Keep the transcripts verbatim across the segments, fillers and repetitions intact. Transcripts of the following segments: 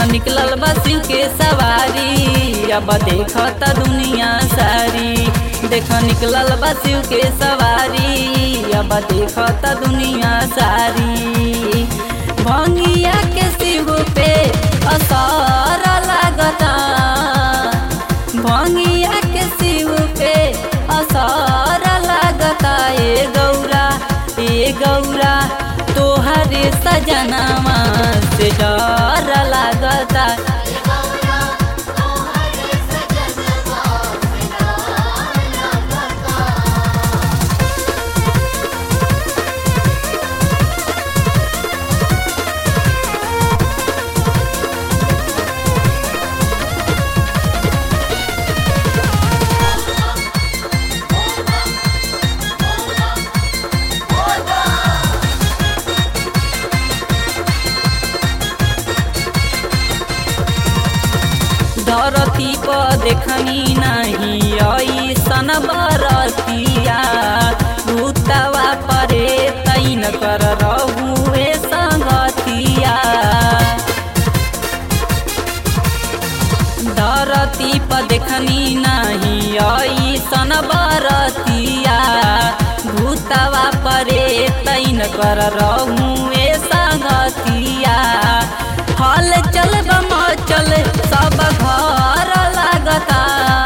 निकलल बा शिव के सवारी, अब देखता दुनिया सारी। देख निकलल बा शिव के सवारी, अब देखता दुनिया सारी। भंगिया के शिव पे असर लगता, भंगिया के शिव पे असर लगता। ए गौरा ए गौरा तोहरे सजनवा से डर लगता। धरती पर देखनी नहीं ऐसन बरतिया, भूतवा परे तैन कर रहुए संगतिया। धरती पर देखनी नहीं ऐसन बरतिया, भूतवा परे तैन कर रहुए संगतिया। हल चल बमचल सब घर लगता,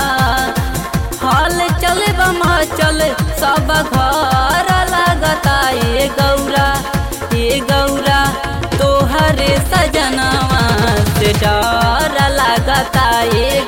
हल चल बमचल सब घर लगता। ए गौरा ए गौरा तोहरे सजनवा से डर लगता। ए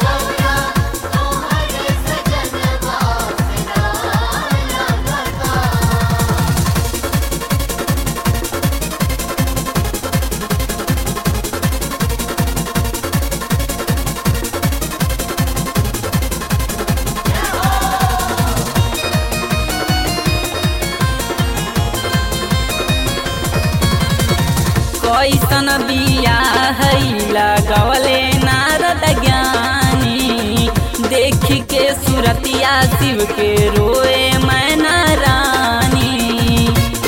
कैसन बियाह लगवले नारद ज्ञानी, देख के सुरतिया शिव के रोए मैना रानी।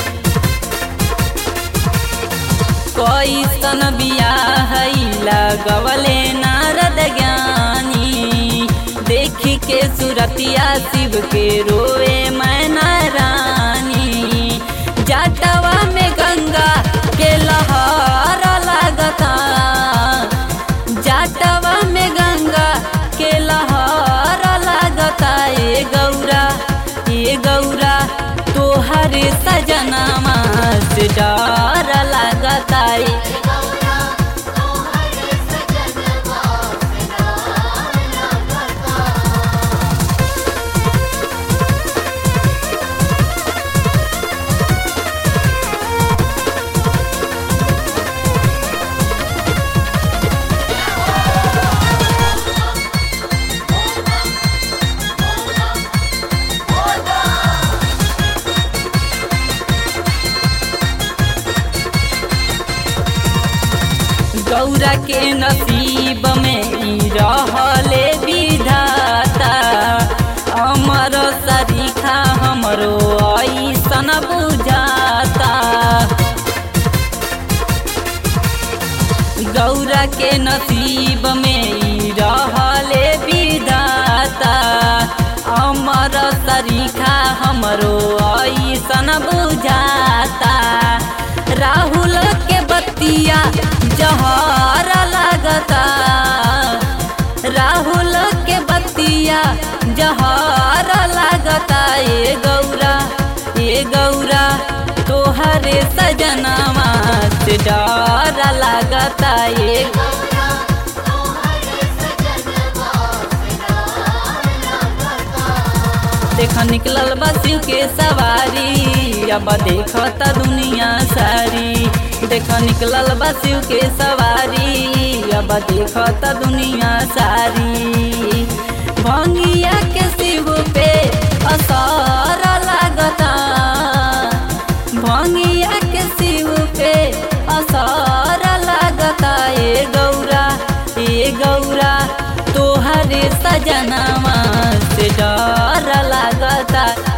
कैसन बियाह लगवले नारद ज्ञानी, देख के सुरतिया शिव के रोए मैना रानी। जाटवा में गंगा के लहर लगता, जाटवा में गंगा के लहर लगता। ए गौरा ए गौरा तोहरे सजनवा से डर लगता। गौरा के नसीब में ई रहले विधाता, अमर सरीखा हमरो ऐसन बुझाता। गौरा के नसीब में ई रहले विधाता, अमर सरीखा हमरो ऐसन बुझाता। राहुल के बतिया जहर लगता, राहुल के बतिया जहर लगता। ए गौरा ए गौरा तोहरे सजनवा से डर लगता। ए देख निकलल बा शिव के सवारी, अब देखता दुनिया सारी। देख निकलल बा शिव के सवारी, अब देखता दुनिया सारी। भंगिया के शिव पे असर लगता, भंगिया के शिव पे असर लगता। ए गौरा ए गौरा तोहरे सजनवा से डर लगता।